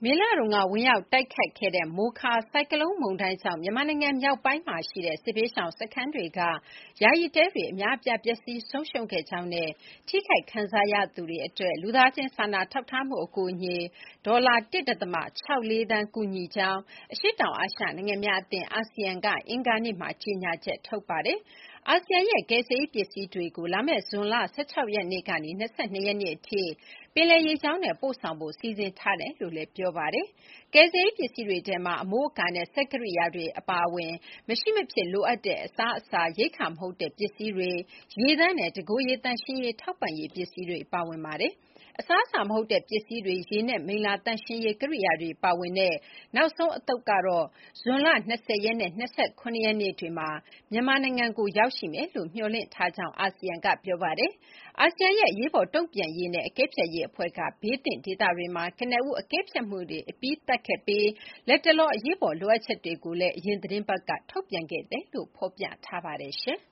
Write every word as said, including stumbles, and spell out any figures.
မေလတုန်းက ဝင်ရောက်တိုက်ခတ်ခဲ့တဲ့ မိုခါ ဆိုင်ကလုန်းမုန်တိုင်းကြောင့် မြန်မာနိုင်ငံမြောက်ပိုင်းမှာရှိတဲ့ စစ်ဘေးရှောင်စခန်းတွေက ယာယီတဲတွေ အများအပြား ပျက်စီးဆုံးရှုံးခဲ့ကြောင်းနဲ့ ထိခိုက်ခံစားရသူတွေအတွက် လူသားချင်းစာနာထောက်ထားမှု အကူအညီ ဒေါ်လာ ၁ ဒသမ ၆၄ သန်း ကူညီကြောင်း အရှေ့တောင်အာရှ နိုင်ငံများအသင်း အာဆီယံက အင်္ဂါနေ့မှာ ကြေညာချက် ထုတ်ပါတယ်။ အာဆီယံရဲ့ ကယ်ဆယ်ရေးပစ္စည်းတွေကို လာမယ့် ဇွန်လ ၁၆ ရက်နေ့ကနေ ၂၂ ရက်နေ့အထိ ပင်လယ်ရေကြောင်းနဲ့ ပို့ဆောင်ဖို့ စီစဉ်ထားတယ်လို့လည်း ပြောပါတယ်။ ကယ်ဆယ်ရေးပစ္စည်းတွေထဲမှာ အမိုးအကာနဲ့ စက်ကိရိယာတွေ အပါအဝင် မရှိမဖြစ်လိုအပ်တဲ့ အစားအစာ၊ ရိက္ခာမဟုတ်တဲ့ ပစ္စည်းတွေ၊ ရေသန့်နဲ့ တကိုယ်ရေသန့်ရှင်းရေး ထောက်ပံ့ရေးပစ္စည်းတွေ ပါဝင်ပါတယ်။ အစားအစာမဟုတ်တဲ့ ပစ္စည်းတွေ၊ ရေနဲ့ မိလ္လာသန့်ရှင်းရေး ကိရိယာတွေ ပါဝင်တဲ့ နောက်ဆုံးအသုတ်ကတော့ ဇွန်လ ၂၀ ရက်နဲ့ ၂၇ ရက်နေ့တွေမှာ မြန်မာနိုင်ငံကို ရောက်ရှိမယ်လို့ မျှော်လင့်ထားကြောင်း အာဆီယံက ပြောပါတယ်။ အာဆီယံရဲ့ အရေးပေါ်တုံ့ပြန်ရေးနဲ့ အကဲဖြတ်ရေးအဖွဲ့က ဘေးသင့်ဒေသတွေမှာ ကနဦး အကဲဖြတ်မှုတွေ အပြီးသတ်ခဲ့ပြီး လတ်တလော အရေးပေါ်လိုအပ်ချက်တွေကိုလည်း အရင်သီတင်းပတ်က ထုတ်ပြန်ခဲ့တယ်လို့ ဖော်ပြထားပါတယ်။